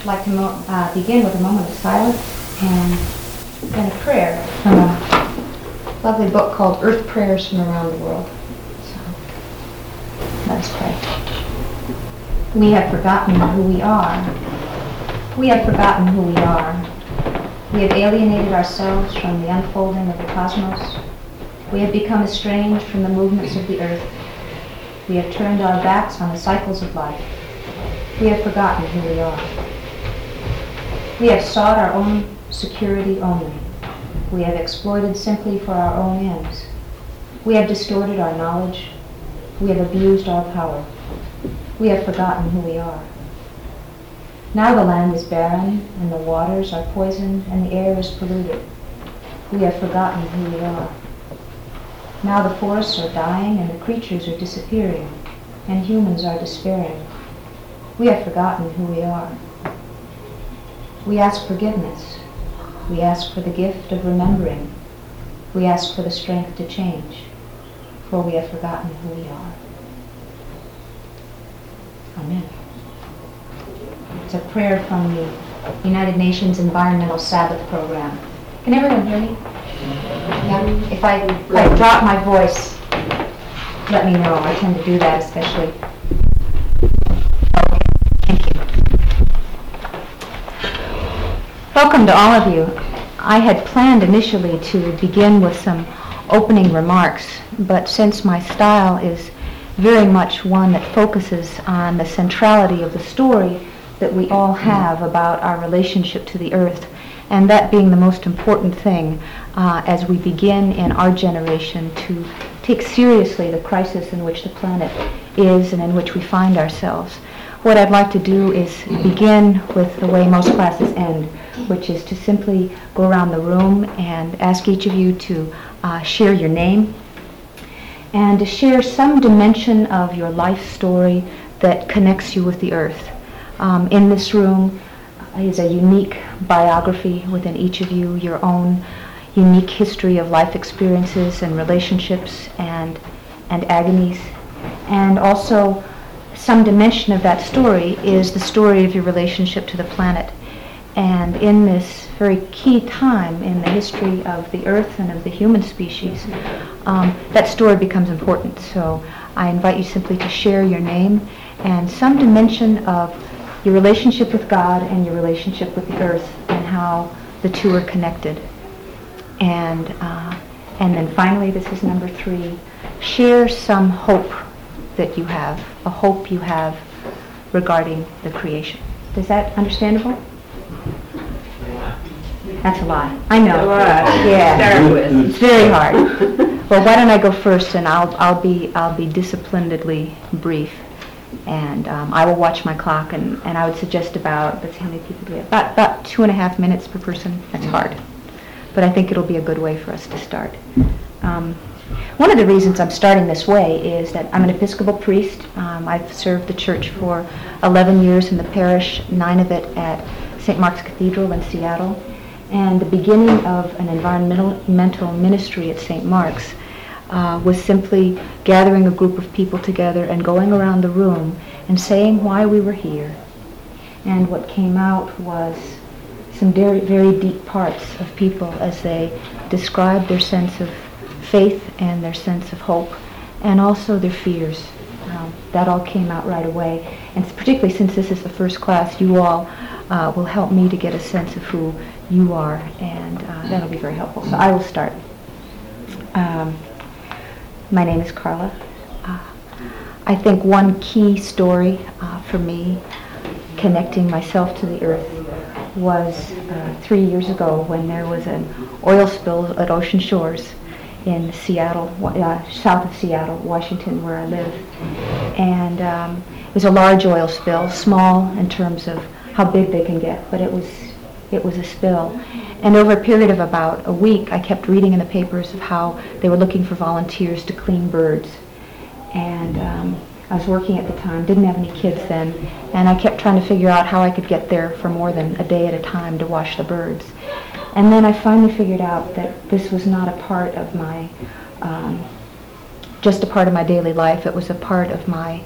like to begin with a moment of silence and then a prayer from a lovely book called Earth Prayers from Around the World. So, let us pray. We have forgotten who we are. We have forgotten who we are. We have alienated ourselves from the unfolding of the cosmos. We have become estranged from the movements of the earth. We have turned our backs on the cycles of life. We have forgotten who we are. We have sought our own security only. We have exploited simply for our own ends. We have distorted our knowledge. We have abused our power. We have forgotten who we are. Now the land is barren, and the waters are poisoned, and the air is polluted. We have forgotten who we are. Now the forests are dying, and the creatures are disappearing, and humans are despairing. We have forgotten who we are. We ask forgiveness. We ask for the gift of remembering. We ask for the strength to change, for we have forgotten who we are. Amen. It's a prayer from the United Nations Environmental Sabbath Program. Can everyone hear me? Yeah? If I drop my voice, let me know. I tend to do that especially. Okay, thank you. Welcome to all of you. I had planned initially to begin with some opening remarks, but since my style is very much one that focuses on the centrality of the story that we all have about our relationship to the earth, and that being the most important thing as we begin in our generation to take seriously the crisis in which the planet is and in which we find ourselves. What I'd like to do is begin with the way most classes end, which is to simply go around the room and ask each of you to share your name and to share some dimension of your life story that connects you with the earth. In this room is a unique biography within each of you, your own unique history of life experiences and relationships and agonies. And also some dimension of that story is the story of your relationship to the planet. And in this very key time in the history of the earth and of the human species, that story becomes important. So I invite you simply to share your name and some dimension of your relationship with God and your relationship with the earth and how the two are connected. And then finally, this is number 3, share some hope that you have, a hope you have regarding the creation. Is that understandable? That's a lot. I know. Yeah. Start with. It's very hard. Well, why don't I go first, and I'll be disciplinedly brief. And I will watch my clock, and I would suggest about, let's see, how many people do we have? About 2.5 minutes per person. That's hard. But I think it'll be a good way for us to start. One of the reasons I'm starting this way is that I'm an Episcopal priest. I've served the church for 11 years in the parish, 9 of it at St. Mark's Cathedral in Seattle. And the beginning of an environmental ministry at St. Mark's was simply gathering a group of people together and going around the room and saying why we were here. And what came out was some very, very deep parts of people as they described their sense of faith and their sense of hope and also their fears. That all came out right away. And particularly since this is the first class, you all will help me to get a sense of who you are, and that'll be very helpful. So I will start. My name is Carla. I think one key story for me connecting myself to the earth was 3 years ago when there was an oil spill at Ocean Shores in Seattle, south of Seattle, Washington, where I live. And it was a large oil spill, small in terms of how big they can get, but it was a spill. And over a period of about a week, I kept reading in the papers of how they were looking for volunteers to clean birds. And I was working at the time, didn't have any kids then, and I kept trying to figure out how I could get there for more than a day at a time to wash the birds. And then I finally figured out that this was not a part of my, just a part of my daily life. It was a part of my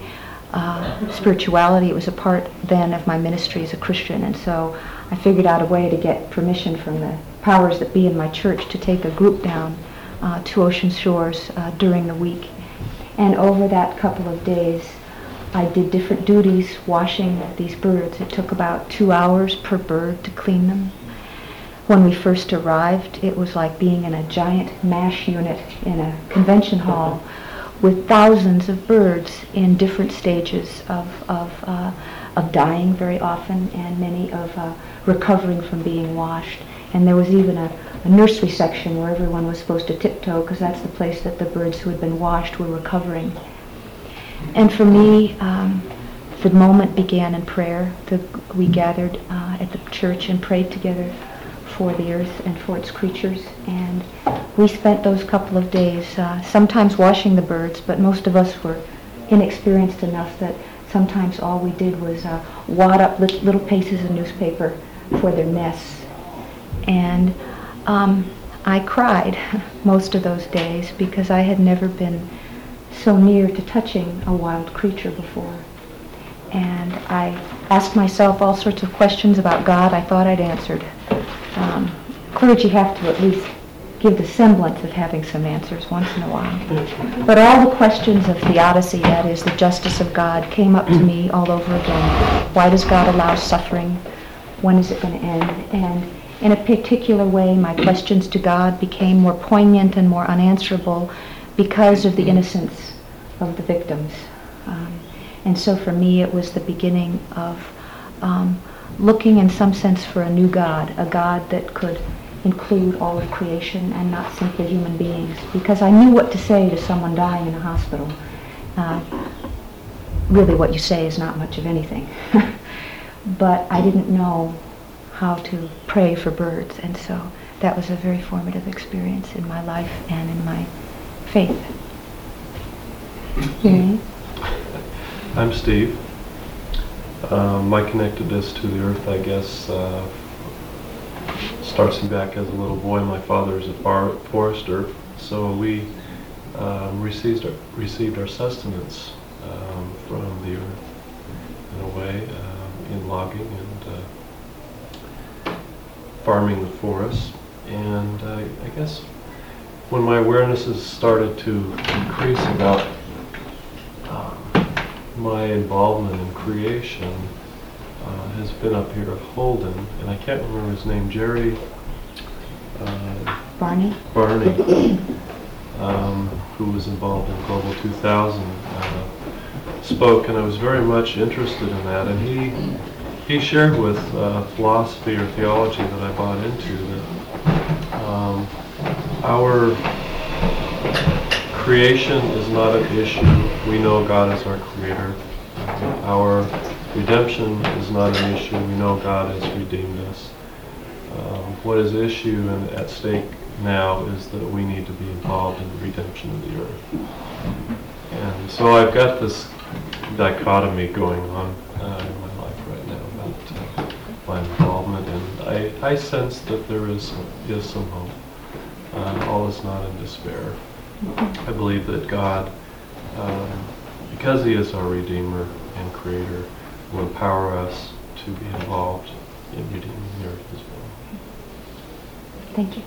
spirituality. It was a part then of my ministry as a Christian, and so I figured out a way to get permission from the powers that be in my church to take a group down to Ocean Shores during the week. And over that couple of days, I did different duties washing these birds. It took about 2 hours per bird to clean them. When we first arrived, it was like being in a giant MASH unit in a convention hall with thousands of birds in different stages of dying very often, and many of recovering from being washed. And there was even a nursery section where everyone was supposed to tiptoe, because that's the place that the birds who had been washed were recovering. And for me, the moment began in prayer. We gathered at the church and prayed together for the earth and for its creatures. And we spent those couple of days sometimes washing the birds, but most of us were inexperienced enough that sometimes all we did was wad up little pieces of newspaper for their nests. And I cried most of those days because I had never been so near to touching a wild creature before. And I asked myself all sorts of questions about God I thought I'd answered. Clergy have to at least give the semblance of having some answers once in a while. But all the questions of theodicy, that is, the justice of God, came up to me all over again. Why does God allow suffering? When is it going to end? And in a particular way, my questions to God became more poignant and more unanswerable because of the innocence of the victims. And so for me, it was the beginning of looking in some sense for a new God, a God that could include all of creation and not simply human beings, because I knew what to say to someone dying in a hospital. Really what you say is not much of anything. But I didn't know how to pray for birds, and so that was a very formative experience in my life and in my faith. Mm-hmm. I'm Steve. My connectedness to the earth, I guess, starts me back as a little boy. My father is a forester, so we received our sustenance from the earth, in a way, in logging and farming the forests. And I guess when my awarenesses started to increase about my involvement in creation, has been up here at Holden, and I can't remember his name, Jerry Barney, who was involved in Global 2000, spoke, and I was very much interested in that, and he shared with philosophy or theology that I bought into that our creation is not an issue. We know God is our creator. Our redemption is not an issue. We know God has redeemed us. What is issue and at stake now is that we need to be involved in the redemption of the earth. And so I've got this dichotomy going on in my life right now about my involvement, and I sense that there is some hope. All is not in despair. I believe that God, because He is our Redeemer and Creator, will empower us to be involved in redeeming the earth as well. Thank you.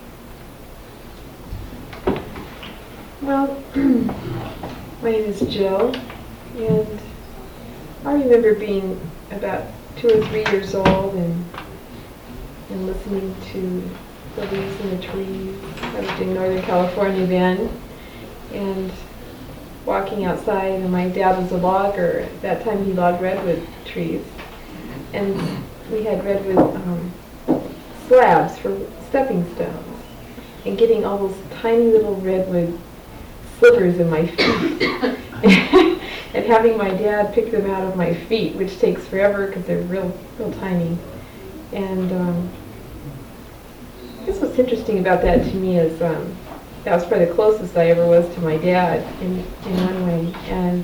Well, my name is Jill, and I remember being about 2 or 3 years old and listening to the leaves in the trees. I lived in Northern California then, and walking outside, and my dad was a logger. At that time he logged redwood trees, and we had redwood slabs for stepping stones, and getting all those tiny little redwood slivers in my feet and having my dad pick them out of my feet, which takes forever because they're real tiny. And I guess what's interesting about that to me is that was probably the closest I ever was to my dad in one way. And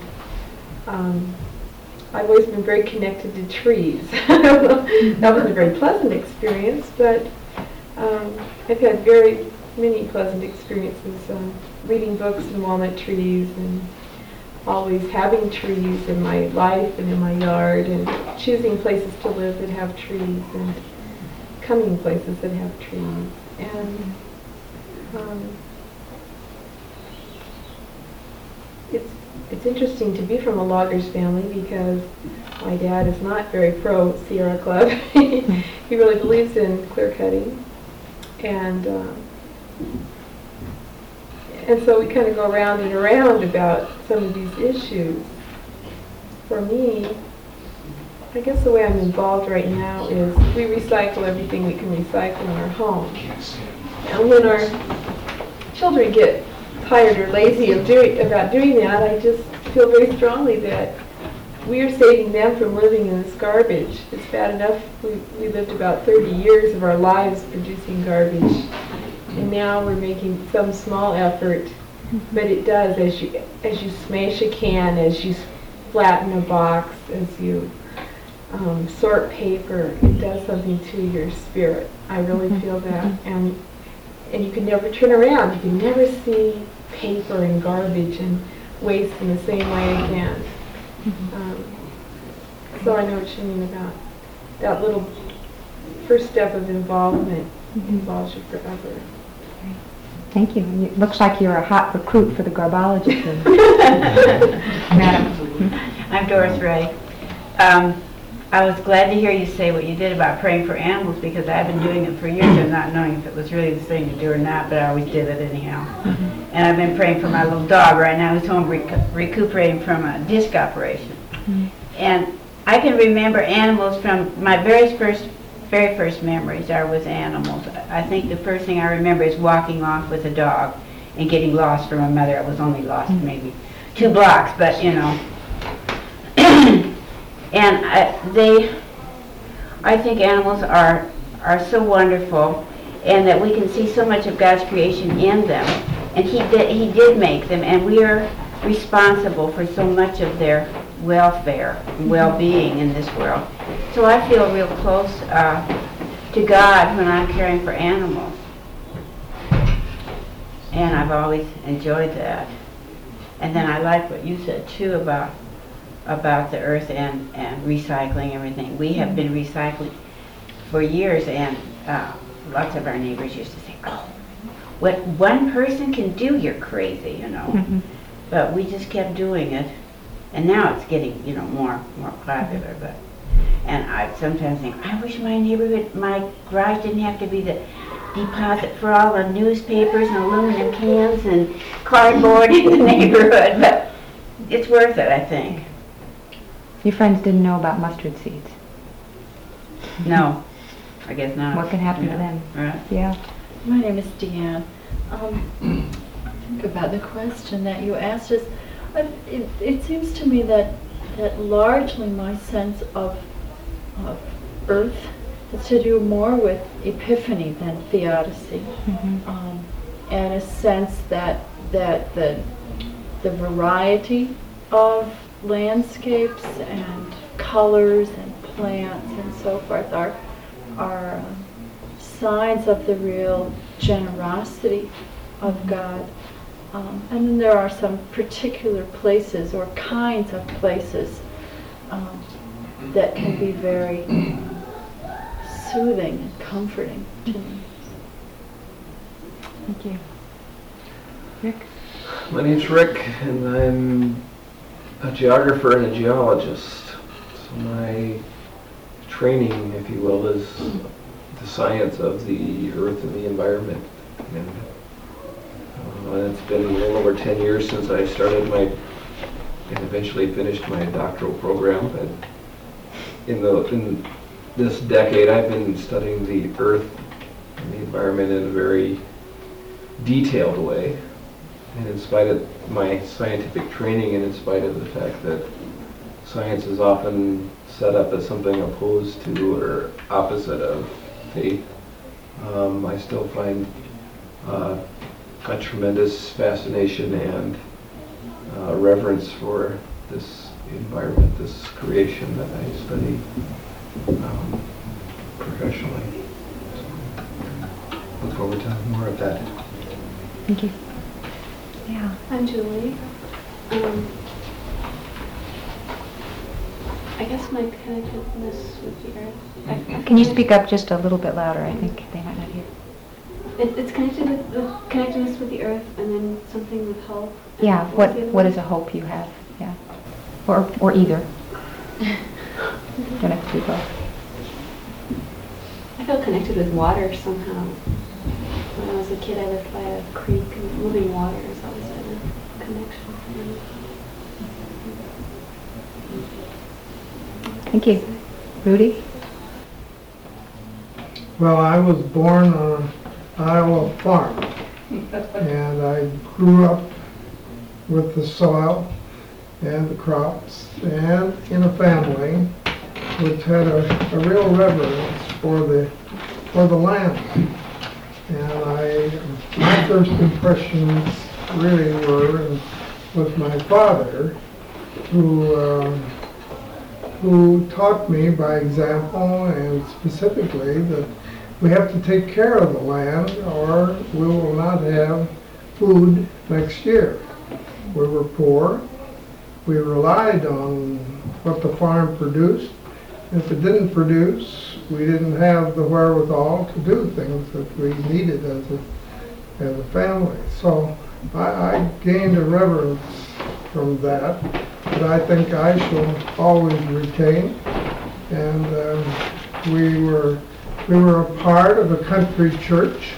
I've always been very connected to trees. That wasn't a very pleasant experience, but I've had very many pleasant experiences reading books and walnut trees and always having trees in my life and in my yard, and choosing places to live that have trees, and coming places that have trees. And it's interesting to be from a loggers family, because my dad is not very pro Sierra Club. He really believes in clear cutting, and so we kind of go around and around about some of these issues. For me, I guess the way I'm involved right now is we recycle everything we can recycle in our home. And when our children get tired or lazy about doing that, I just feel very strongly that we are saving them from living in this garbage. It's bad enough we lived about 30 years of our lives producing garbage, and now we're making some small effort. But it does, as you smash a can, as you flatten a box, as you sort paper, it does something to your spirit. I really feel that, and you can never turn around. You can never see paper and garbage and waste in the same way again. So I know what you mean about that little first step of involvement involves you forever. Thank you. It looks like you're a hot recruit for the garbology team. Madam. I'm Doris Ray. I was glad to hear you say what you did about praying for animals, because I've been doing it for years and not knowing if it was really the thing to do or not, but I always did it anyhow. And I've been praying for my little dog right now, who's home recuperating from a disc operation. And I can remember animals from my very first memories are with animals. I think the first thing I remember is walking off with a dog and getting lost from a mother. I was only lost maybe 2 blocks, but you know. And I think animals are so wonderful, and that we can see so much of God's creation in them. And He did make them, and we are responsible for so much of their welfare and well-being in this world. So I feel real close to God when I'm caring for animals. And I've always enjoyed that. And then I like what you said too about the earth and recycling everything. We have been recycling for years, and lots of our neighbors used to say, "Oh, what one person can do, you're crazy," you know. But we just kept doing it, and now it's getting, you know, more popular. But and I sometimes think, I wish my garage didn't have to be the deposit for all the newspapers and aluminum cans and cardboard in the neighborhood. But it's worth it, I think. Your friends didn't know about mustard seeds. No, I guess not. What can happen to them? Right. Yeah. My name is Deanne. About the question that you asked us, it seems to me that largely my sense of earth has to do more with epiphany than theodicy, and a sense that the variety of landscapes and colors and plants and so forth are signs of the real generosity of God. And then there are some particular places or kinds of places that can be very soothing and comforting to me. Thank you. Rick? My name's Rick, and I'm a geographer and a geologist. So my training, if you will, is the science of the earth and the environment. And it's been a little over 10 years since I started and eventually finished my doctoral program. But in this decade, I've been studying the earth and the environment in a very detailed way. And in spite of my scientific training, and in spite of the fact that science is often set up as something opposed to or opposite of faith, I still find a tremendous fascination and reverence for this environment, this creation that I study professionally. So, look forward to more of that. Thank you. Yeah. I'm Julie. I guess my connectedness with the earth. Can you speak up just a little bit louder? I think they might not hear. It's connected with the connectedness with the earth, and then something with hope. Yeah, was what the other what one? is a hope you have? Yeah. Or either. Don't have to do both. I felt connected with water somehow. When I was a kid, I lived by a creek, and moving water has always been a connection for me. Thank you. Rudy? Well, I was born on an Iowa farm, and I grew up with the soil and the crops, and in a family which had a real reverence for the land. And my first impressions really were with my father, who taught me by example and specifically that we have to take care of the land or we will not have food next year. We were poor. We relied on what the farm produced. If it didn't produce, we didn't have the wherewithal to do things that we needed as a family. So I gained a reverence from that I think I shall always retain. And we were a part of a country church,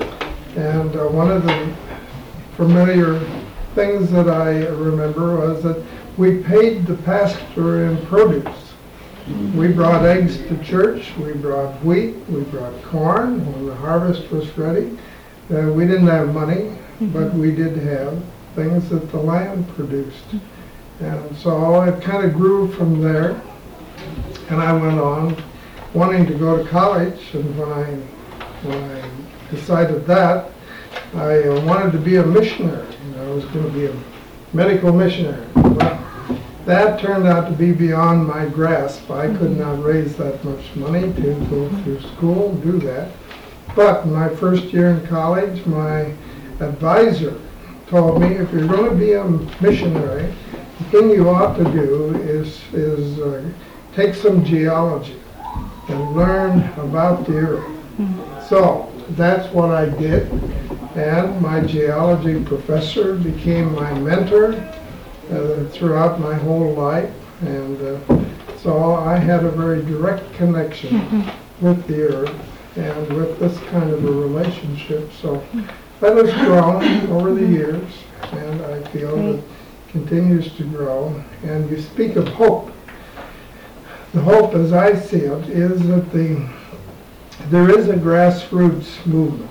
and one of the familiar things that I remember was that we paid the pastor in produce. We brought eggs to church, we brought wheat, we brought corn when the harvest was ready. We didn't have money, but we did have things that the land produced. And so it kind of grew from there, and I went on wanting to go to college, and when I decided that, I wanted to be a missionary. I was going to be a medical missionary. Well, that turned out to be beyond my grasp. I could not raise that much money to go through school and do that. But in my first year in college, my advisor told me, if you're going to be a missionary, the thing you ought to do is take some geology and learn about the earth. So that's what I did, and my geology professor became my mentor throughout my whole life, and so I had a very direct connection with the earth and with this kind of a relationship. So that has grown over the years, and I feel that it continues to grow. And you speak of hope. The hope, as I see it, is that there is a grassroots movement,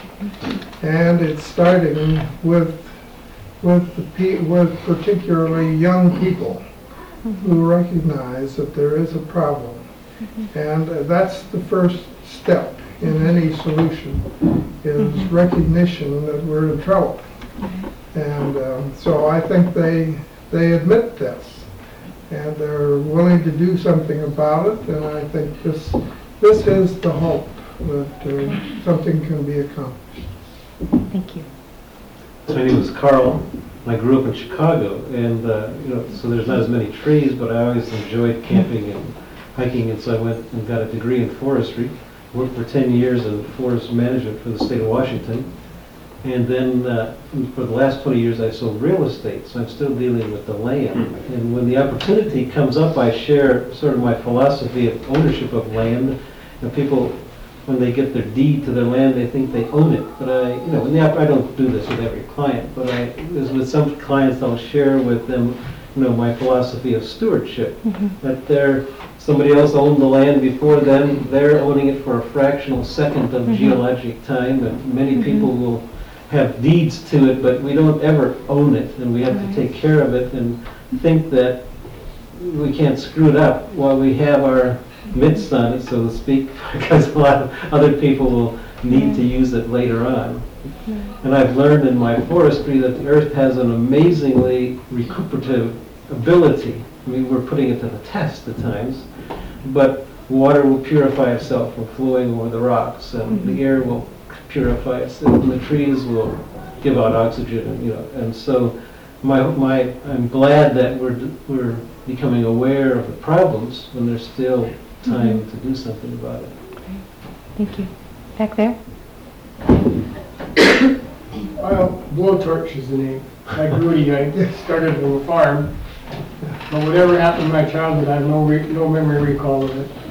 and it's starting with particularly young people who recognize that there is a problem, and that's the first step in any solution, is recognition that we're in trouble. And so I think they admit this, and they're willing to do something about it, and I think this is the hope that something can be accomplished. Thank you. My name is Carl. I grew up in Chicago, and so there's not as many trees, but I always enjoyed camping and hiking, and so I went and got a degree in forestry. Worked for 10 years in forest management for the state of Washington, and then for the last 20 years I sold real estate, so I'm still dealing with the land. And when the opportunity comes up, I share sort of my philosophy of ownership of land. And people, when they get their deed to their land, they think they own it. But I don't do this with every client, but with some clients I'll share with them, my philosophy of stewardship. That somebody else owned the land before them, they're owning it for a fractional second of geologic time, and many people will have deeds to it, but we don't ever own it, and we have to take care of it and think that we can't screw it up while we have our mitts on it, so to speak, because a lot of other people will need to use it later on. And I've learned in my forestry that the earth has an amazingly recuperative ability. I mean, we're putting it to the test at times, but water will purify itself from flowing over the rocks, and the air will purify itself, and the trees will give out oxygen, and so I'm glad that we're becoming aware of the problems when there's still time to do something about it. Thank you. Back there? Well, Blowtorch is the name. Like Rudy, I started on a farm, but whatever happened in my childhood, I have no memory recall of it.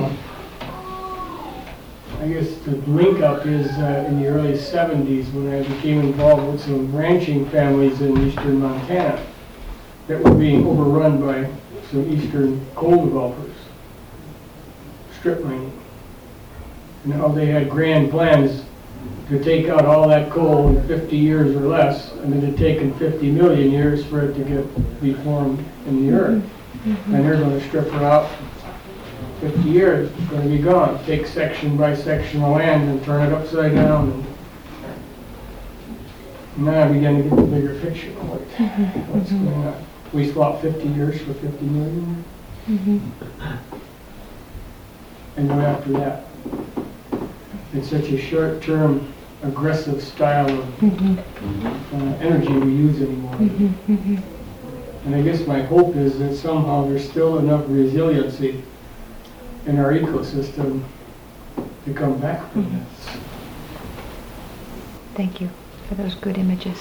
I guess the link up is in the early 70s when I became involved with some ranching families in eastern Montana that were being overrun by some eastern coal developers, strip mining. And how they had grand plans to take out all that coal in 50 years or less, and it had taken 50 million years for it to be formed in the earth. And they're going to strip her out 50 years, it's going to be gone. Take section by section of land and turn it upside down. And now I began to get the bigger picture of what's going on. We swapped 50 years for 50 million. And then after that, it's such a short-term, aggressive style of energy we use anymore. And I guess my hope is that somehow there's still enough resiliency in our ecosystem to come back from this. Thank you for those good images.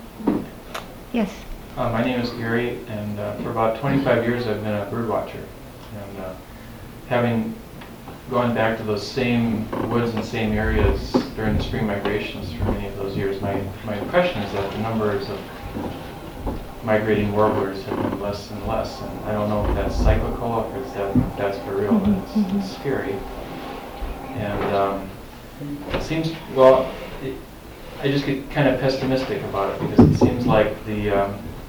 Yes. My name is Gary, and for about 25 years I've been a bird watcher. And having gone back to those same woods and same areas during the spring migrations for many of those years, my impression is that the numbers of migrating warblers have been less and less. And I don't know if that's cyclical or if that's for real, but it's scary. And it seems, well, I just get kind of pessimistic about it because it seems like the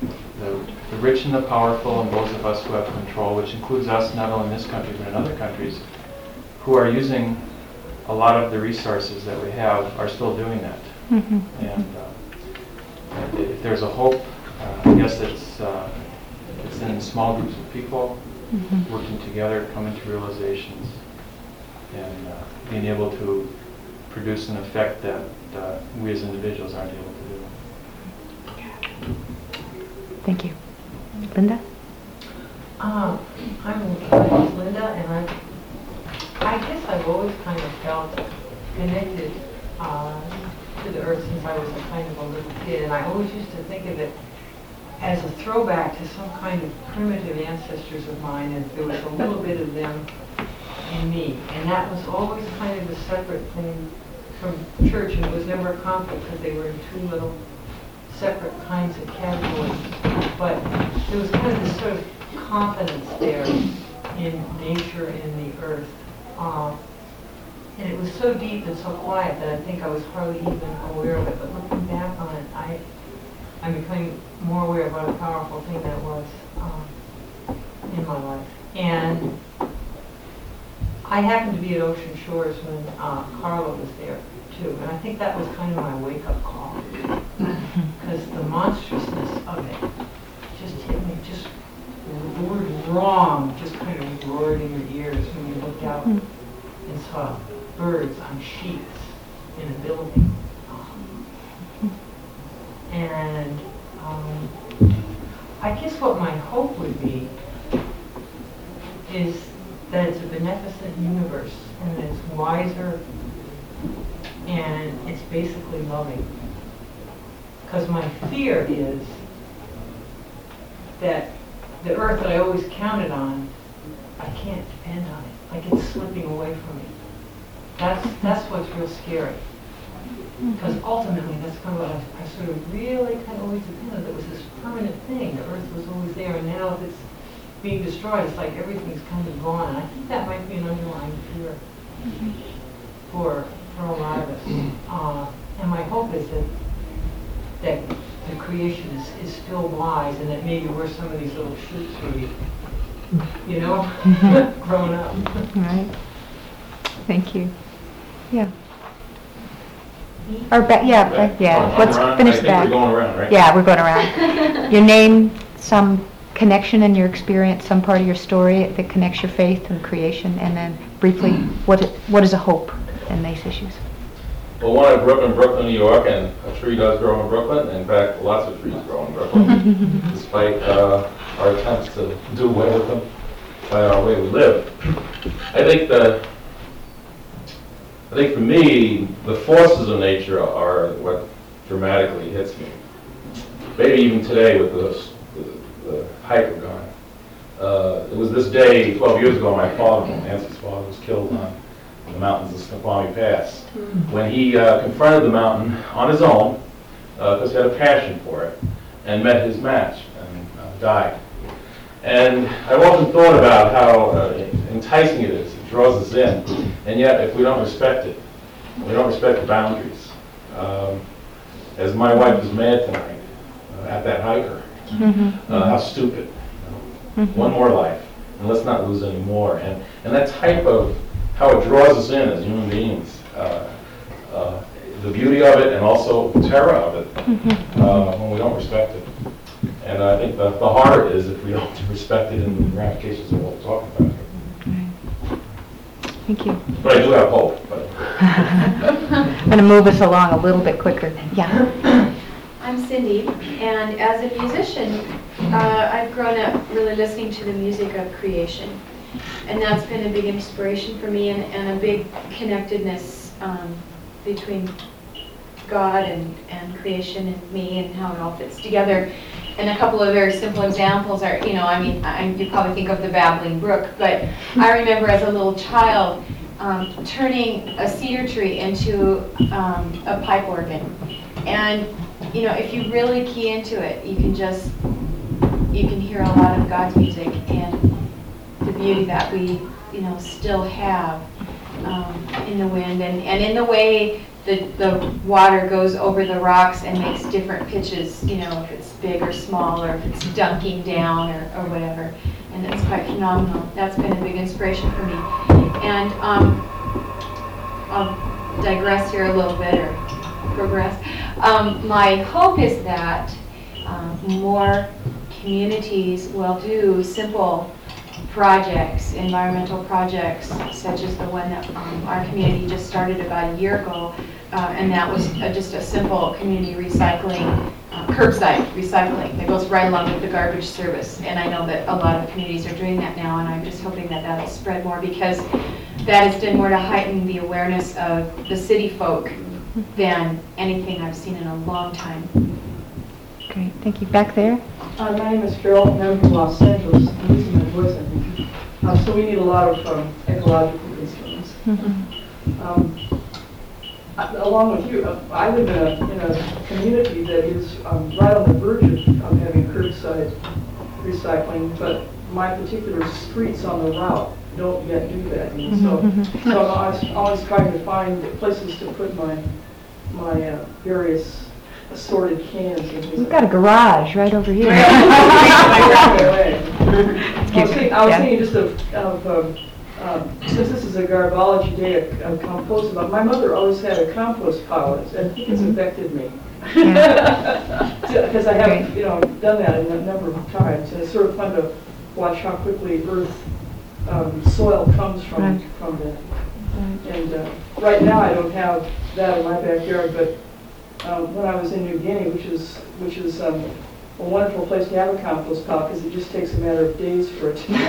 rich and the powerful and those of us who have control, which includes us not only in this country but in other countries, who are using a lot of the resources that we have, are still doing that. And if there's a hope, I guess it's in small groups of people working together, coming to realizations, and being able to produce an effect that we as individuals aren't able to do. Thank you. Linda? I'm Linda, and I guess I've always kind of felt connected to the earth since I was a kind of a little kid, and I always used to think of it as a throwback to some kind of primitive ancestors of mine, and there was a little bit of them in me, and that was always kind of a separate thing from church, and it was never a conflict because they were in two little separate kinds of categories, but there was kind of this sort of confidence there in nature and the earth. And it was so deep and so quiet that I think I was hardly even aware of it. But looking back on it, I'm becoming more aware of what a powerful thing that was in my life. And I happened to be at Ocean Shores when Carla was there too, and I think that was kind of my wake-up call, because the monstrousness of it just hit me, just the word wrong just kind of roared in your ears when you looked out and saw birds on sheets in a building. And I guess what my hope would be is that it's a beneficent universe and that it's wiser and it's basically loving. Because my fear is that the earth that I always counted on, I can't depend on it. Like it's slipping away from me. That's what's real scary. Because ultimately, that's kind of what I sort of really kind of always depended on. It was this permanent thing. The earth was always there, and now if it's being destroyed, it's like everything's kind of gone. And I think that might be an underlying fear for a lot of us. And my hope is that the creation is still wise, and that maybe we're some of these little shoots maybe, you know, grown up. Right. Thank you. Yeah. Or yeah. Let's finish that. We're going around, right? Yeah, we're going around. Your name, some connection in your experience, some part of your story that connects your faith and creation, and then briefly, what is a hope in these issues? Well, one, I grew up in Brooklyn, New York, and a tree does grow in Brooklyn. In fact, lots of trees grow in Brooklyn, despite our attempts to do away with them by our way we live. I think for me, the forces of nature are what dramatically hits me. Maybe even today with the hike we're going. It was this day 12 years ago, my father, Nancy's father, was killed on the mountains of Snoqualmie Pass. When he confronted the mountain on his own, because he had a passion for it, and met his match and died. And I've often thought about how enticing it is. It draws us in. And yet, if we don't respect it, we don't respect the boundaries. As my wife was mad tonight at that hiker, how stupid. One more life, and let's not lose any more. And that type of how it draws us in as human beings, the beauty of it and also the terror of it when we don't respect it. And I think the harder it is if we don't respect it in the ramifications of what we're talking about. Thank you. But I do have hope. I'm going to move us along a little bit quicker. Yeah. I'm Cindy, and as a musician, I've grown up really listening to the music of creation. And that's been a big inspiration for me and a big connectedness between God and creation and me and how it all fits together. And a couple of very simple examples are, you probably think of the Babbling Brook, but I remember as a little child turning a cedar tree into a pipe organ. And, if you really key into it, you can hear a lot of God's music and the beauty that we, still have in the wind and in the way the water goes over the rocks and makes different pitches, if it's big or small or if it's dunking down or whatever. And it's quite phenomenal. That's been a big inspiration for me. And I'll digress here a little bit or progress. My hope is that more communities will do simple projects, environmental projects, such as the one that our community just started about a year ago, and that was just a simple community recycling, curbside recycling that goes right along with the garbage service. And I know that a lot of communities are doing that now, and I'm just hoping that that'll spread more because that has done more to heighten the awareness of the city folk than anything I've seen in a long time. Great, thank you. Back there? My name is Carol, and I'm from Los Angeles. I'm losing my voice, I think. So we need a lot of ecological instruments. Along with you, I live in a community that is right on the verge of having curbside recycling, but my particular streets on the route don't yet do that. And so I'm always trying to find places to put my various assorted cans and things. We've got a garage right over here. I was thinking just of since this is a garbology day, a compost about. My mother always had a compost pile, and I think it's affected me because I have done that a number of times, and it's sort of fun to watch how quickly soil comes from that. And right now I don't have that in my backyard, but when I was in New Guinea, which is a wonderful place to have a compost pile because it just takes a matter of days for it to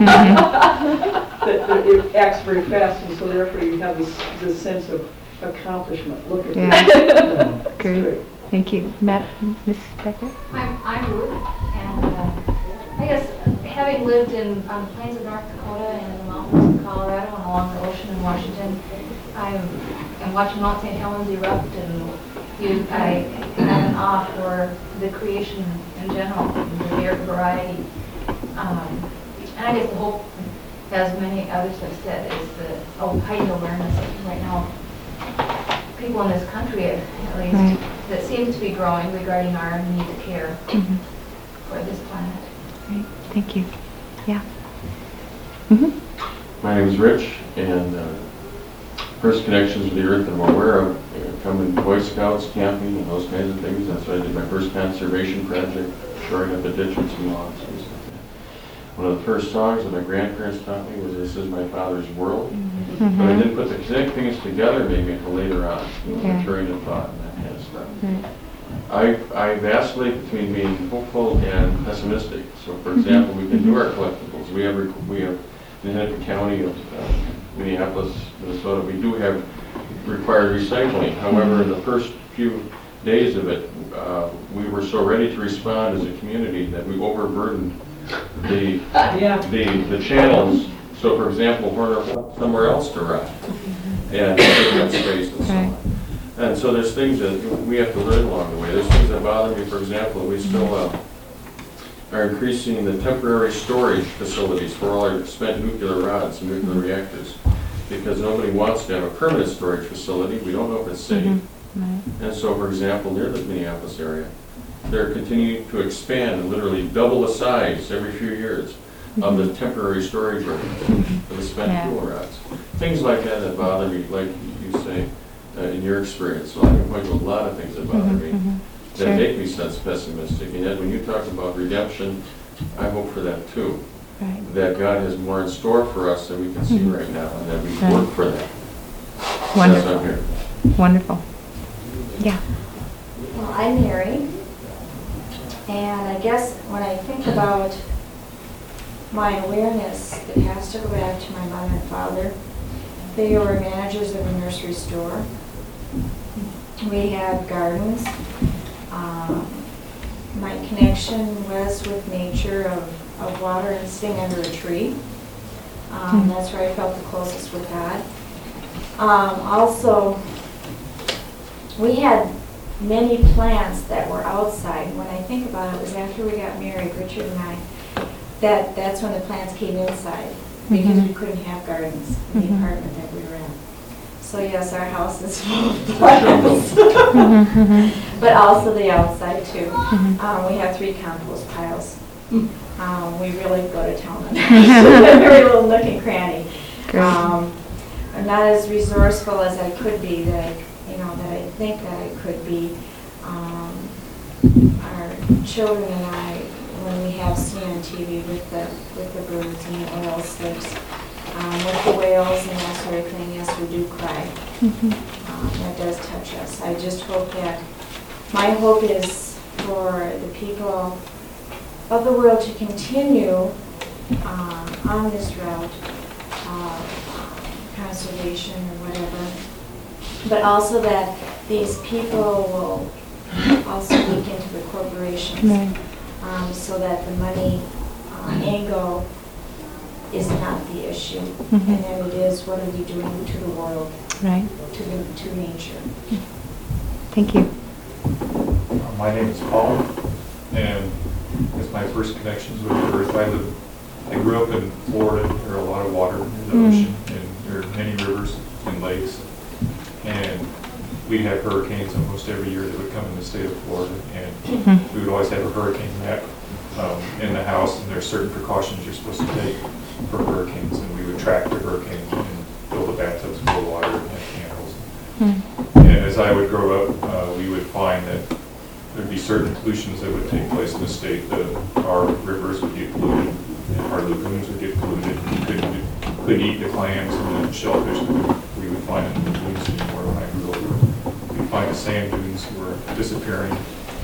it acts very fast, and so therefore you have this sense of accomplishment. Look at that. Great. Thank you. Matt, Miss Becker? I'm Ruth, and I guess having lived on the plains of North Dakota and in the mountains of Colorado and along the ocean in Washington, I'm watching Mount St. Helens erupt, and I have an awe for the creation in general, the variety. And I guess the hope, as many others have said, is the heightened awareness right now. People in this country, at least, that seems to be growing regarding our need to care for this planet. Great, thank you. Yeah. My name is Rich, and first connections with the earth that I'm aware of come in Boy Scouts, camping, and those kinds of things. That's why I did my first conservation project, shoring up a ditch and some logs and stuff like that. One of the first songs that my grandparents taught me was "This Is My Father's World." But I didn't put the things together maybe until later on, Yeah. maturing of thought and that kind of stuff. Right. I vacillate between being hopeful and pessimistic. So, for example, we can do our collectibles. We have in Hennepin County of Minneapolis, Minnesota, we do have required recycling. However, in the first few days of it, we were so ready to respond as a community that we overburdened the channels. So, for example, Horner somewhere else to ride and that space and so on. And so there's things that we have to learn along the way. There's things that bother me, for example, we still are increasing the temporary storage facilities for all our spent nuclear rods and nuclear reactors because nobody wants to have a permanent storage facility. We don't know if it's safe. And so, for example, near the Minneapolis area, they're continuing to expand and literally double the size every few years of the temporary storage areas of the spent fuel rods. Things like that bother me, like you say. In your experience, so I can point to a lot of things that bother me that make me sense pessimistic. And yet, when you talk about redemption, I hope for that too. That God has more in store for us than we can see right now, and that we work for that. Wonderful. Yes, I'm here. Wonderful. Yeah. Well, I'm married, and I guess when I think about my awareness, it has to go back to my mother and father. They were managers of a nursery store. We had gardens. My connection was with nature of water and sitting under a tree. That's where I felt the closest with God. Also, we had many plants that were outside. When I think about it, it was after we got married, Richard and I, that's when the plants came inside because we couldn't have gardens in the apartment that we were in. So yes, our house is full of plants, but also the outside too. We have 3 compost piles. We really go to town on that. Very little nook and cranny. I'm not as resourceful as I could be, that I think that I could be. Our children and I, when we have seen on TV with the birds and the oil slicks, with the whales and that sort of thing, yes, we do cry. That does touch us. I just hope that, my hope is for the people of the world to continue on this route of conservation or whatever, but also that these people will also look into the corporations so that the money angle is not the issue, and that it is what are we doing to the world, to nature. Thank you. My name is Paul, and it's my first connections with the earth. I grew up in Florida. There are a lot of water in the ocean, and there are many rivers and lakes, and we'd have hurricanes almost every year that would come in the state of Florida, and we would always have a hurricane map in the house, and there's certain precautions you're supposed to take for hurricanes, and we would track the hurricanes and fill the bathtubs full of water and have candles. And as I would grow up, we would find that there'd be certain pollutions that would take place in the state. Our rivers would get polluted, and our lagoons would get polluted. We couldn't eat the clams and the shellfish that we would find in the lagoons anymore when I grew up. We'd find the sand dunes were disappearing.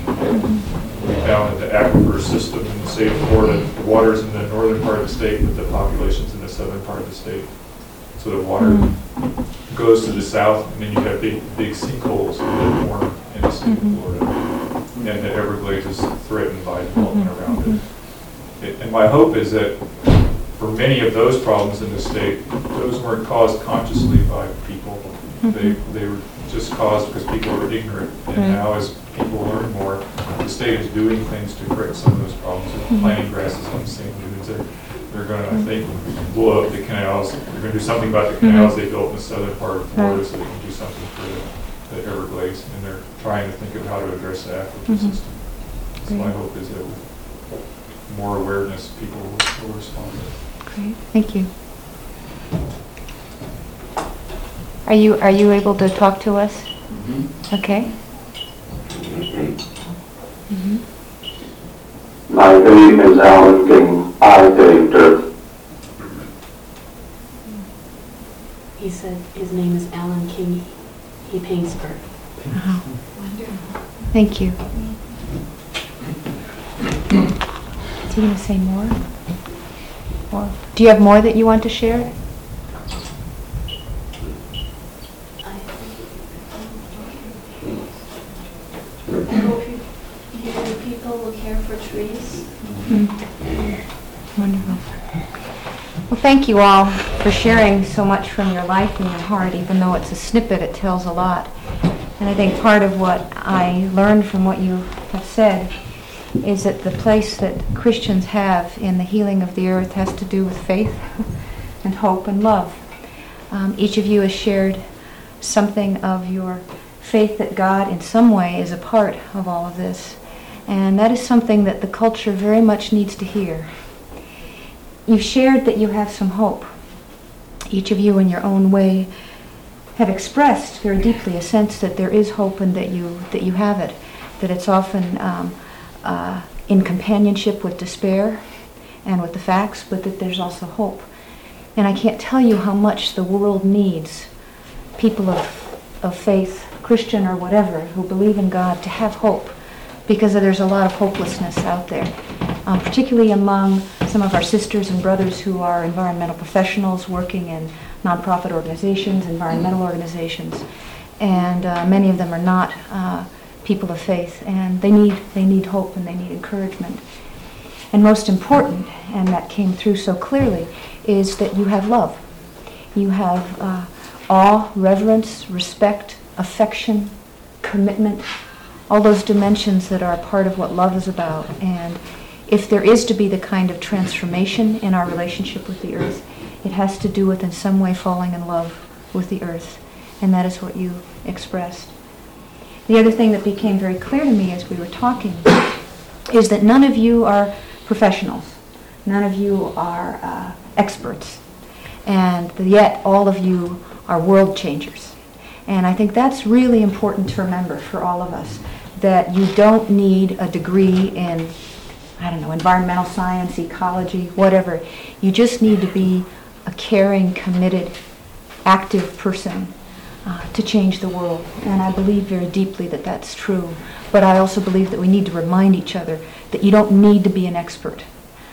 We found that the aquifer system in the state of Florida, the water's in the northern part of the state, but the population's in the southern part of the state. So the water goes to the south, and then you have big sinkholes that form in the state of Florida. And the Everglades is threatened by development around it. And my hope is that for many of those problems in the state, those weren't caused consciously by people. They were just caused because people were ignorant. And now as people learn more, the state is doing things to correct some of those problems. They're planting grasses on the sand dunes. They're going to, I think, blow up the canals. They're going to do something about the canals they built in the southern part of Florida so they can do something for the Everglades. And they're trying to think of how to address the aquifer system. So my hope is that with more awareness, people will respond. Great, thank you. Are you able to talk to us? Okay. My name is Alan King. I paved earth. He said his name is Alan King. He paints art. Thank you. Is he going to say more? Or do you have more that you want to share? I hope you people will care for trees. Wonderful. Well, thank you all for sharing so much from your life and your heart. Even though it's a snippet, it tells a lot. And I think part of what I learned from what you have said is that the place that Christians have in the healing of the earth has to do with faith and hope and love. Each of you has shared something of your faith that God in some way is a part of all of this. And that is something that the culture very much needs to hear. You've shared that you have some hope. Each of you in your own way have expressed very deeply a sense that there is hope and that you have it. That it's often in companionship with despair and with the facts, but that there's also hope. And I can't tell you how much the world needs people of faith, Christian or whatever, who believe in God, to have hope, because there's a lot of hopelessness out there, particularly among some of our sisters and brothers who are environmental professionals working in nonprofit organizations, environmental organizations, and many of them are not people of faith, and they need hope and they need encouragement. And most important, and that came through so clearly, is that you have love. You have awe, reverence, respect, affection, commitment, all those dimensions that are a part of what love is about. And if there is to be the kind of transformation in our relationship with the earth, it has to do with in some way falling in love with the earth. And that is what you expressed. The other thing that became very clear to me as we were talking is that none of you are professionals. None of you are experts. And yet all of you are world changers. And I think that's really important to remember for all of us, that you don't need a degree in, environmental science, ecology, whatever. You just need to be a caring, committed, active person to change the world. And I believe very deeply that that's true. But I also believe that we need to remind each other that you don't need to be an expert.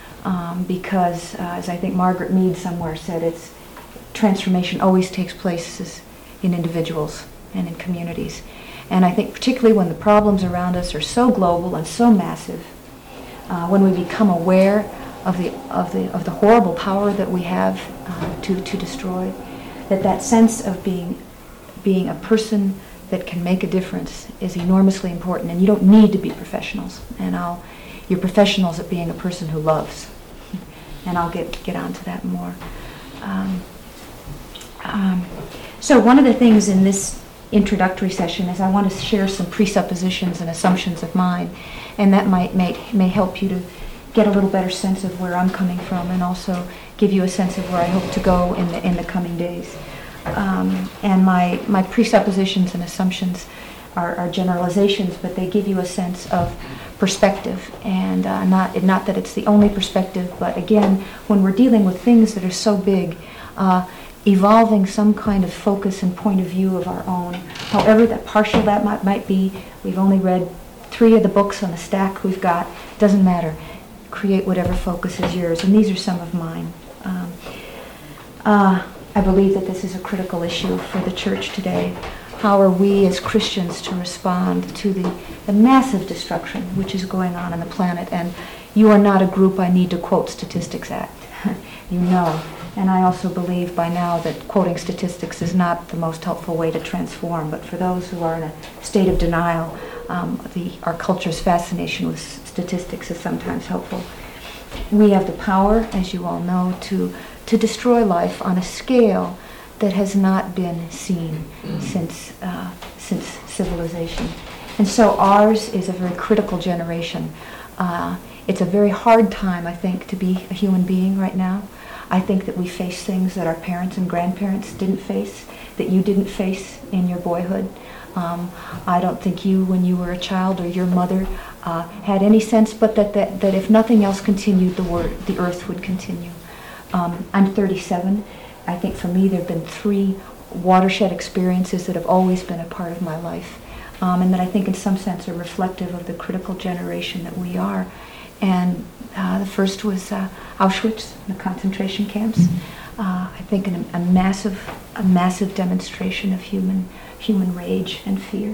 Because, as I think Margaret Mead somewhere said, transformation always takes place in individuals and in communities. And I think particularly when the problems around us are so global and so massive, when we become aware of the horrible power that we have to destroy, that sense of being a person that can make a difference is enormously important. And you don't need to be professionals. And you're professionals at being a person who loves. And I'll get onto that more. So one of the things in this introductory session is I want to share some presuppositions and assumptions of mine, and that may help you to get a little better sense of where I'm coming from, and also give you a sense of where I hope to go in the coming days. And my presuppositions and assumptions are generalizations, but they give you a sense of perspective, and not that it's the only perspective, but again, when we're dealing with things that are so big, evolving some kind of focus and point of view of our own, however that partial that might be. We've only read 3 of the books on the stack we've got. Doesn't matter. Create whatever focus is yours, and these are some of mine. I believe that this is a critical issue for the church today. How are we as Christians to respond to the massive destruction which is going on the planet? And you are not a group I need to quote statistics at. You know. And I also believe by now that quoting statistics is not the most helpful way to transform, but for those who are in a state of denial, our culture's fascination with statistics is sometimes helpful. We have the power, as you all know, to destroy life on a scale that has not been seen since civilization. And so ours is a very critical generation. It's a very hard time, I think, to be a human being right now. I think that we face things that our parents and grandparents didn't face, that you didn't face in your boyhood. I don't think you, when you were a child, or your mother, had any sense but that if nothing else continued, the earth would continue. I'm 37. I think for me there have been 3 watershed experiences that have always been a part of my life, and that I think in some sense are reflective of the critical generation that we are. And the first was Auschwitz, the concentration camps. I think a massive demonstration of human rage and fear.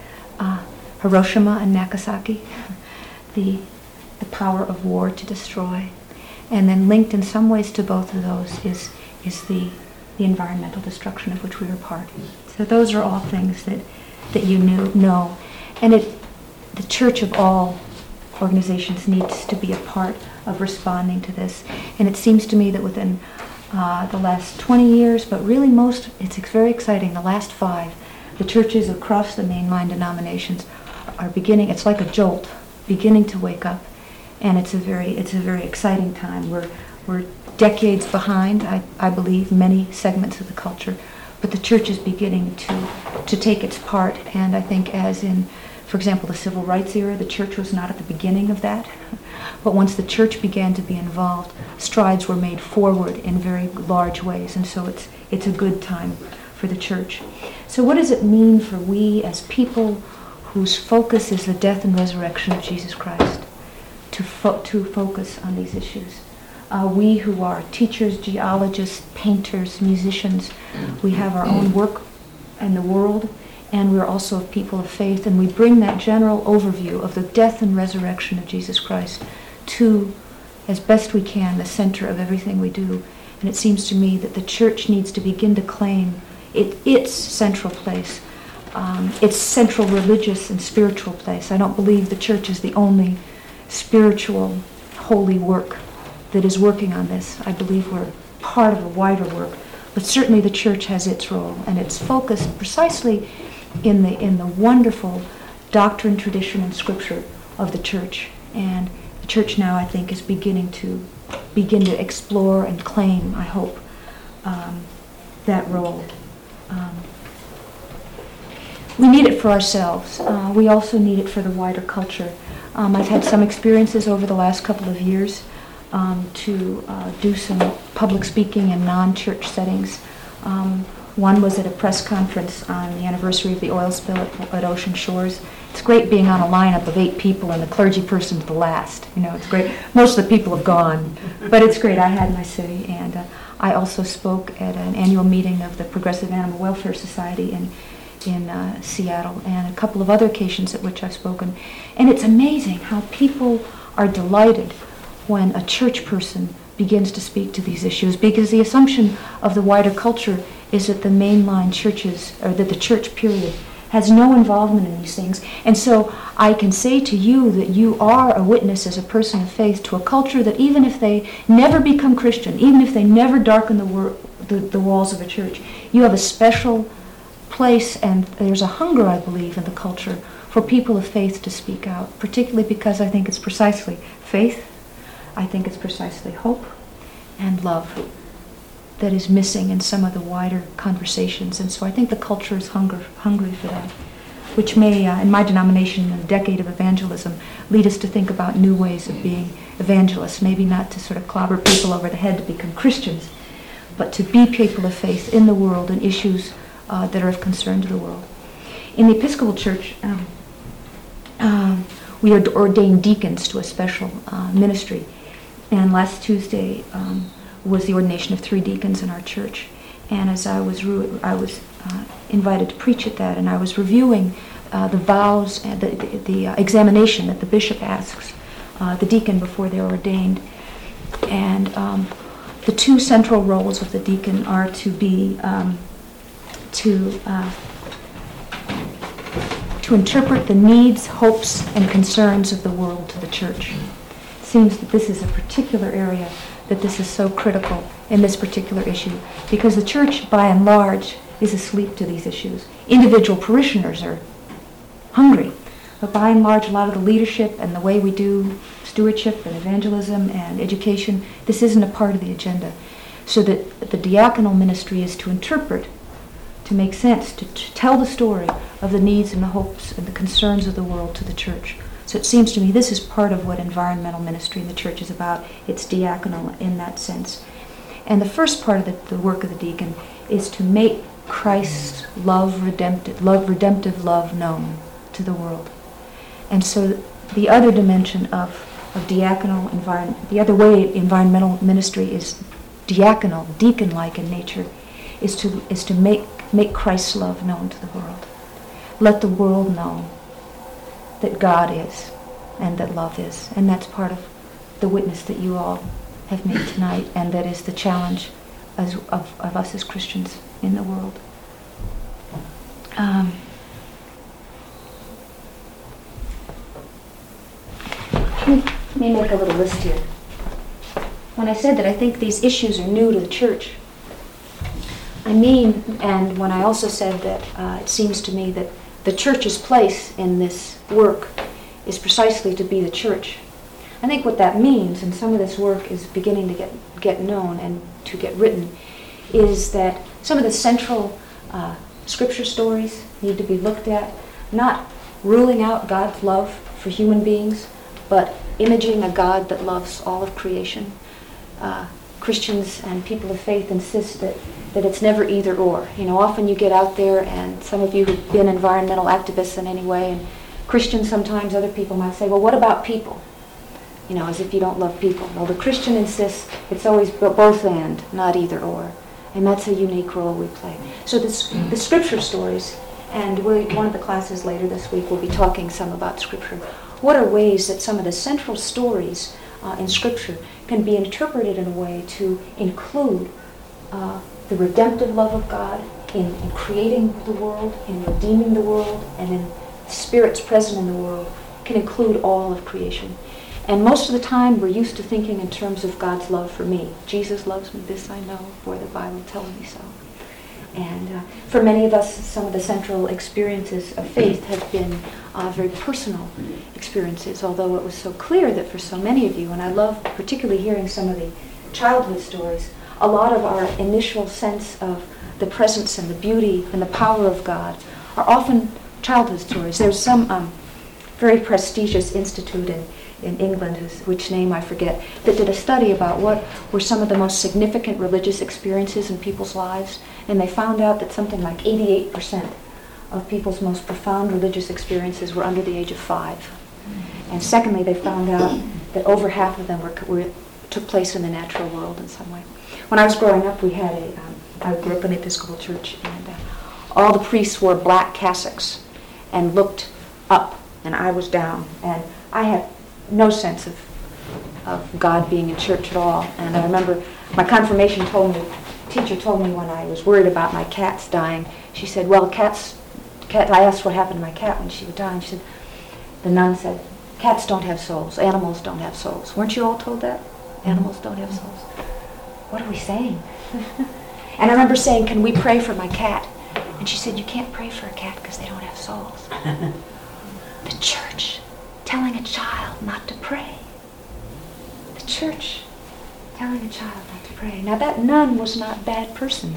Hiroshima and Nagasaki, the power of war to destroy. And then linked in some ways to both of those is the environmental destruction of which we were part. So those are all things that you know. And the church of all organizations needs to be a part of responding to this. And it seems to me that within the last 20 years, but really it's very exciting, the last 5, the churches across the mainline denominations are beginning, it's like a jolt, beginning to wake up. And it's a very exciting time. We're decades behind, I believe, many segments of the culture, but the church is beginning to take its part. And I think as in, for example, the civil rights era, the church was not at the beginning of that. But once the church began to be involved, strides were made forward in very large ways. And so it's a good time for the church. So what does it mean for we as people whose focus is the death and resurrection of Jesus Christ to focus on these issues? We who are teachers, geologists, painters, musicians, we have our own work in the world, and we're also a people of faith, and we bring that general overview of the death and resurrection of Jesus Christ to, as best we can, the center of everything we do. And it seems to me that the church needs to begin to claim its central place, its central religious and spiritual place. I don't believe the church is the only spiritual, holy work that is working on this. I believe we're part of a wider work, but certainly the church has its role, and it's focused precisely in the wonderful doctrine, tradition, and scripture of the church. And the church now, I think, is beginning to explore and claim, I hope, that role. We need it for ourselves. We also need it for the wider culture. I've had some experiences over the last couple of years to do some public speaking in non-church settings. One was at a press conference on the anniversary of the oil spill at Ocean Shores. It's great being on a lineup of 8 people and the clergy person's the last. It's great. Most of the people have gone, but it's great. I had my say, and I also spoke at an annual meeting of the Progressive Animal Welfare Society in Seattle, and a couple of other occasions at which I've spoken. And it's amazing how people are delighted when a church person begins to speak to these issues, because the assumption of the wider culture is that the mainline churches, or that the church period, has no involvement in these things. And so I can say to you that you are a witness as a person of faith to a culture that even if they never become Christian, even if they never darken the walls of a church, you have a special place, and there's a hunger, I believe, in the culture for people of faith to speak out, particularly because I think it's precisely faith, I think it's precisely hope and love that is missing in some of the wider conversations. And so I think the culture is hungry for that, which may, in my denomination, in a decade of evangelism, lead us to think about new ways of being evangelists, maybe not to sort of clobber people over the head to become Christians, but to be people of faith in the world and issues that are of concern to the world. In the Episcopal Church, we ordain deacons to a special ministry. And last Tuesday was the ordination of 3 deacons in our church. And as I was invited to preach at that, and I was reviewing the vows and the examination that the bishop asks the deacon before they're ordained. And the 2 central roles of the deacon are to be to interpret the needs, hopes, and concerns of the world to the church. It seems that this is a particular area that this is so critical in this particular issue, because the church, by and large, is asleep to these issues. Individual parishioners are hungry, but by and large, a lot of the leadership and the way we do stewardship and evangelism and education, this isn't a part of the agenda. So that the diaconal ministry is to interpret, to make sense, to tell the story of the needs and the hopes and the concerns of the world to the church. So it seems to me this is part of what environmental ministry in the church is about. It's diaconal in that sense. And the first part of the work of the deacon is to make Christ's redemptive love known to the world. And so the other dimension of diaconal environment, the other way environmental ministry is diaconal, deacon-like in nature, is to make Christ's love known to the world. Let the world know that God is and that love is. And that's part of the witness that you all have made tonight, and that is the challenge of us as Christians in the world. Let me make a little list here. When I said that I think these issues are new to the church, I mean, and when I also said that it seems to me that the church's place in this work is precisely to be the church. I think what that means, and some of this work is beginning to get known and to get written, is that some of the central scripture stories need to be looked at, not ruling out God's love for human beings, but imaging a God that loves all of creation. Christians and people of faith insist that it's never either or. You know, often you get out there, and some of you who've been environmental activists in any way, and Christians sometimes, other people might say, well, what about people? You know, as if you don't love people. Well, the Christian insists it's always both and, not either or. And that's a unique role we play. So the scripture stories, and one of the classes later this week will be talking some about scripture. What are ways that some of the central stories in scripture can be interpreted in a way to include the redemptive love of God in creating the world, in redeeming the world, and in spirits present in the world, can include all of creation. And most of the time we're used to thinking in terms of God's love for me. Jesus loves me, this I know, for the Bible tells me so. And for many of us, some of the central experiences of faith have been very personal experiences, although it was so clear that for so many of you, and I love particularly hearing some of the childhood stories, a lot of our initial sense of the presence and the beauty and the power of God are often childhood stories. There's some very prestigious institute in England, which name I forget, that did a study about what were some of the most significant religious experiences in people's lives, and they found out that something like 88% of people's most profound religious experiences were under the age of 5. And secondly, they found out that over half of them took place in the natural world in some way. When I was growing up, I grew up in the Episcopal Church, and all the priests wore black cassocks and looked up, and I was down, and I had no sense of God being in church at all. And I remember my confirmation teacher told me when I was worried about my cats dying, she said, well, I asked what happened to my cat when she would die, and the nun said, cats don't have souls, animals don't have souls. Weren't you all told that? Animals don't have souls. What are we saying? And I remember saying, can we pray for my cat? And she said, you can't pray for a cat because they don't have souls. The church telling a child not to pray. The church telling a child not to pray. Now that nun was not a bad person.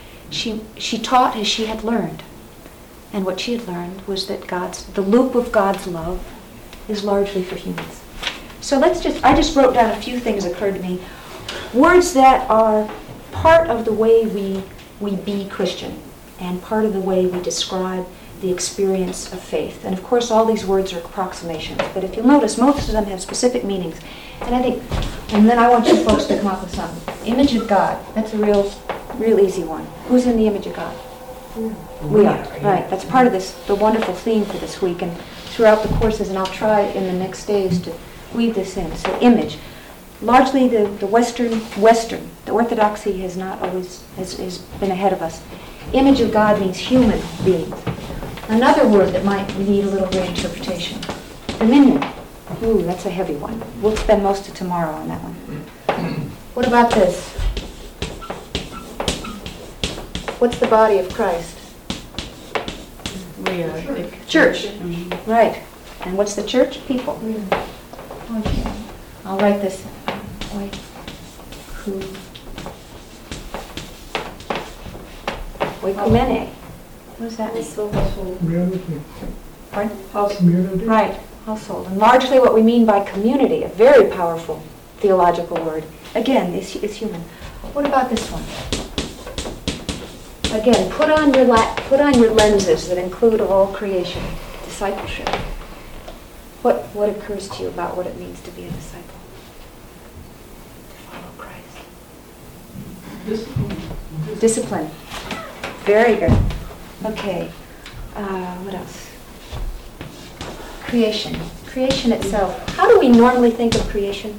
She taught as she had learned. And what she had learned was that the loop of God's love is largely for humans. So I just wrote down a few things that occurred to me. Words that are part of the way we be Christian and part of the way we describe the experience of faith. And of course all these words are approximations, but if you'll notice, most of them have specific meanings. And then I want you folks to come up with some. Image of God, that's a real easy one. Who's in the image of God? We are, right. That's part of the wonderful theme for this week, and throughout the courses, and I'll try in the next days to weave this in. So image. Largely the Western, the orthodoxy has been ahead of us. Image of God means human beings. Another word that might need a little great interpretation. Dominion. Ooh, that's a heavy one. We'll spend most of tomorrow on that one. What about this? What's the body of Christ? We are the church. Right. And what's the church? People. Okay. I'll write this. Oikumene. What does that mean? Community. Pardon? Community. Right. Household. And largely what we mean by community, a very powerful theological word, again, is human. What about this one? Again, put on your lenses that include all creation. Discipleship. What occurs to you about what it means to be a disciple? To follow Christ. Discipline. Very good. Okay. What else? Creation. Creation itself. How do we normally think of creation?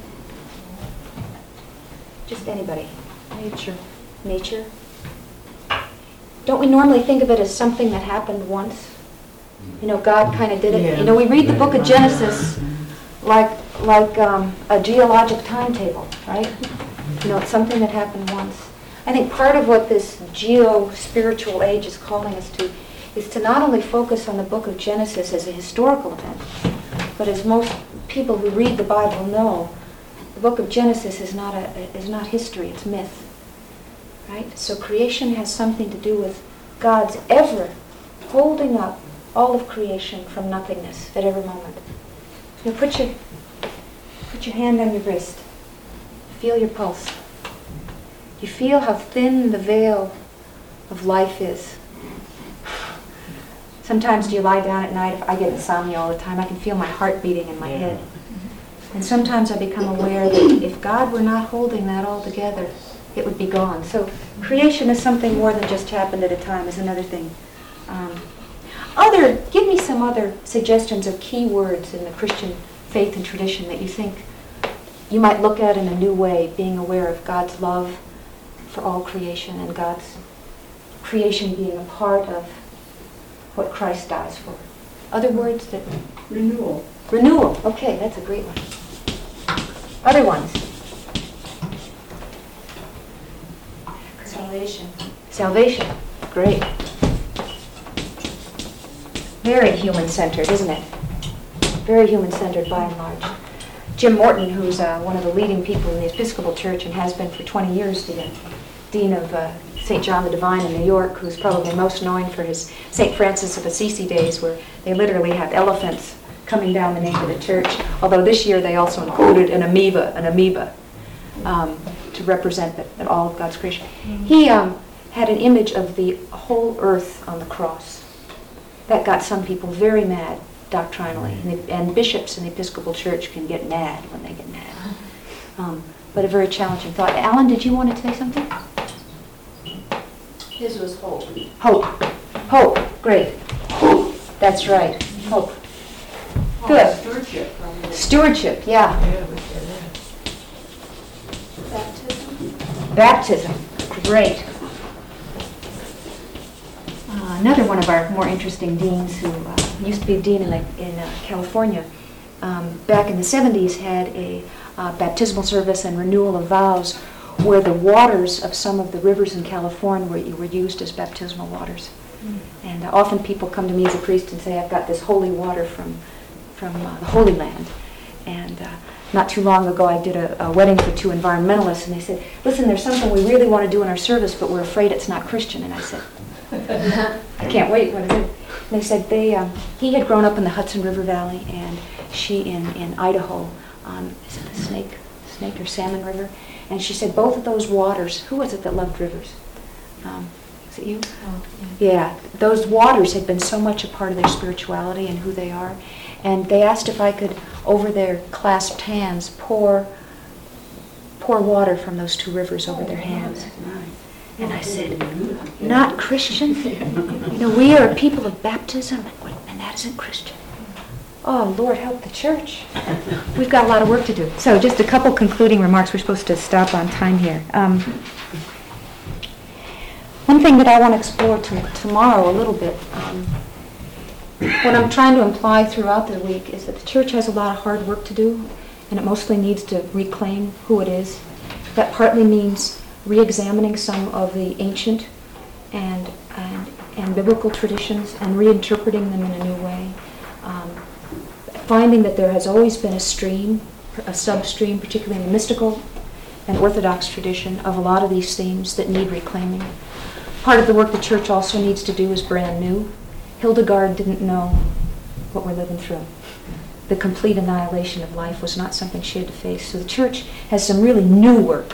Just anybody. Nature. Nature. Don't we normally think of it as something that happened once? You know, God kind of did it. Yeah. You know, we read the book of Genesis like a geologic timetable, right? You know, it's something that happened once. I think part of what this geo-spiritual age is calling us to is to not only focus on the book of Genesis as a historical event, but as most people who read the Bible know, the book of Genesis is not history, it's myth. Right? So creation has something to do with God's ever holding up all of creation from nothingness at every moment. You know, put your hand on your wrist. Feel your pulse. You feel how thin the veil of life is. Sometimes do you lie down at night? I get insomnia all the time. I can feel my heart beating in my head. And sometimes I become aware that if God were not holding that all together, it would be gone. So creation is something more than just happened at a time, is another thing. Give me some other suggestions of key words in the Christian faith and tradition that you think you might look at in a new way, being aware of God's love for all creation and God's creation being a part of what Christ dies for. Other words that... Renewal. Renewal. Okay, that's a great one. Other ones. Salvation. Salvation. Great. Very human-centered, isn't it? Very human-centered by and large. Jim Morton, who's one of the leading people in the Episcopal Church and has been for 20 years the Dean of St. John the Divine in New York, who's probably most known for his St. Francis of Assisi days, where they literally have elephants coming down the nave of the church, although this year they also included an amoeba to represent that all of God's creation. He had an image of the whole earth on the cross. That got some people very mad doctrinally, and bishops in the Episcopal Church can get mad when they get mad. But a very challenging thought. Alan, did you want to say something? His was hope. Hope. Hope. Great. That's right. Hope. Good. Stewardship. Stewardship, yeah. Baptism. Baptism. Great. Another one of our more interesting deans, who used to be a dean in California, back in the 70s had a baptismal service and renewal of vows where the waters of some of the rivers in California were used as baptismal waters. And often people come to me as a priest and say, I've got this holy water from the Holy Land. And not too long ago I did a wedding for two environmentalists, and they said, listen, there's something we really want to do in our service, but we're afraid it's not Christian. And I said, I can't wait. What is it? And they said he had grown up in the Hudson River Valley, and she in Idaho on, is it the Snake or Salmon River? And she said both of those waters, who was it that loved rivers? Is it you? Oh, Yeah, those waters had been so much a part of their spirituality and who they are. And they asked if I could, over their clasped hands, pour water from those two rivers over their hands. And I said, not Christian? You know, we are a people of baptism, and that isn't Christian. Oh, Lord, help the church. We've got a lot of work to do. So just a couple concluding remarks. We're supposed to stop on time here. One thing that I want to explore tomorrow a little bit, what I'm trying to imply throughout the week is that the church has a lot of hard work to do, and it mostly needs to reclaim who it is. That partly means re-examining some of the ancient and biblical traditions and reinterpreting them in a new way. Finding that there has always been a substream, particularly in the mystical and Orthodox tradition, of a lot of these themes that need reclaiming. Part of the work the church also needs to do is brand new. Hildegard didn't know what we're living through. The complete annihilation of life was not something she had to face. So the church has some really new work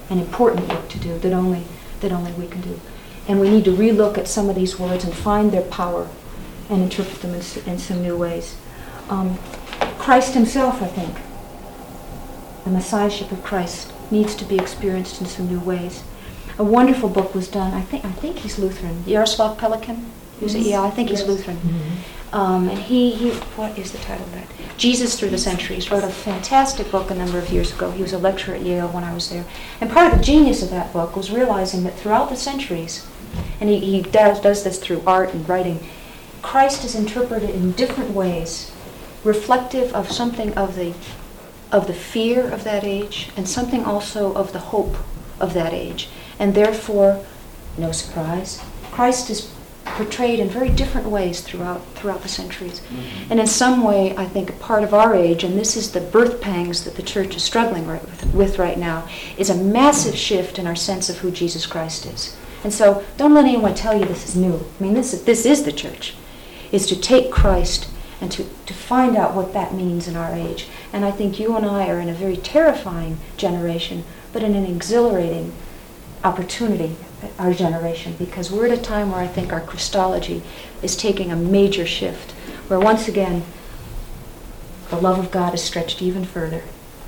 an important work to do that only we can do. And we need to relook at some of these words and find their power and interpret them in some new ways. Christ himself, I think, the Messiahship of Christ, needs to be experienced in some new ways. A wonderful book was done, I think he's Lutheran, Yaroslav Pelikan? Yeah, I think he's Lutheran. And he, what is the title of that? Jesus Through the Centuries, wrote a fantastic book a number of years ago. He was a lecturer at Yale when I was there. And part of the genius of that book was realizing that throughout the centuries, and he does this through art and writing, Christ is interpreted in different ways, reflective of something of the fear of that age, and something also of the hope of that age. And therefore, no surprise, Christ is portrayed in very different ways throughout the centuries. Mm-hmm. And in some way, I think a part of our age, and this is the birth pangs that the church is struggling with right now, is a massive shift in our sense of who Jesus Christ is. And so don't let anyone tell you this is new. I mean, this is the church, is to take Christ and to find out what that means in our age. And I think you and I are in a very terrifying generation, but in an exhilarating opportunity, our generation, because we're at a time where I think our Christology is taking a major shift, where once again, the love of God is stretched even further.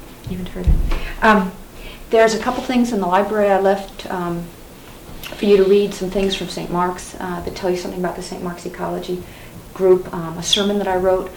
There's a couple things in the library I left for you to read, some things from St. Mark's that tell you something about the St. Mark's Ecology group, a sermon that I wrote,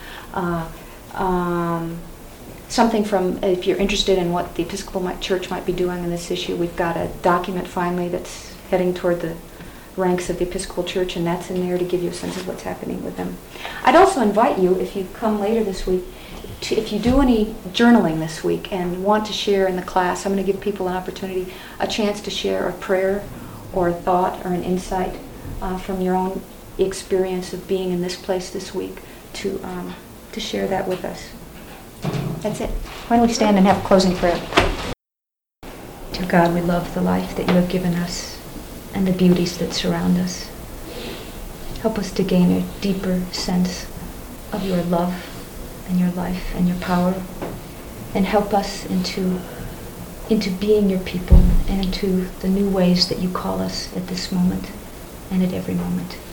something from, if you're interested in what the Episcopal Church might be doing in this issue, we've got a document finally that's heading toward the ranks of the Episcopal Church, and that's in there to give you a sense of what's happening with them. I'd also invite you, if you come later this week, if you do any journaling this week and want to share in the class, I'm going to give people an opportunity, a chance to share a prayer or a thought or an insight from your own experience of being in this place this week to share that with us. That's it. Why don't we stand and have a closing prayer? Dear God, we love the life that you have given us and the beauties that surround us. Help us to gain a deeper sense of your love and your life and your power, and help us into being your people and into the new ways that you call us at this moment and at every moment.